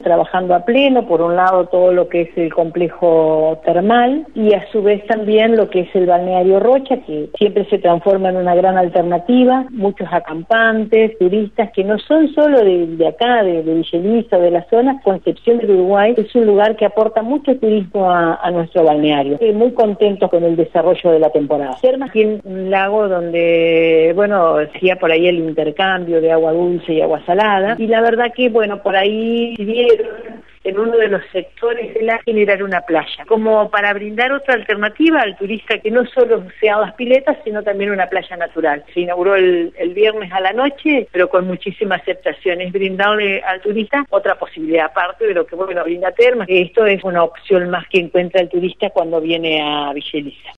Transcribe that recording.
trabajando a pleno, por un lado todo lo que es el complejo termal y a su vez también lo que es el balneario Rocha, que siempre se transforma en una gran alternativa, muchos acampantes, turistas que no son solo de acá, de Villa Elisa o de la zona. Concepción del Uruguay es un lugar que aporta mucho turismo a nuestro balneario. Estoy muy contentos con el desarrollo de la temporada. Termas tiene un lago donde, bueno, hacía por ahí el intercambio de agua dulce y agua salada, y la verdad que, bueno, por ahí vieron en uno de los sectores de la generar una playa, como para brindar otra alternativa al turista, que no solo sean las piletas, sino también una playa natural. Se inauguró el viernes a la noche, pero con muchísima aceptación. Es brindarle al turista otra posibilidad, aparte de lo que, bueno, brinda Termas. Esto es una opción más que encuentra el turista cuando viene a Villa Elisa.